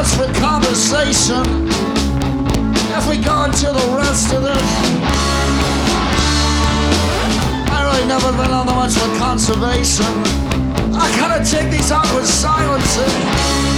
much for conversation. If we go into the rest of this, I really never been on the much for conservation. I gotta take these awkward silences.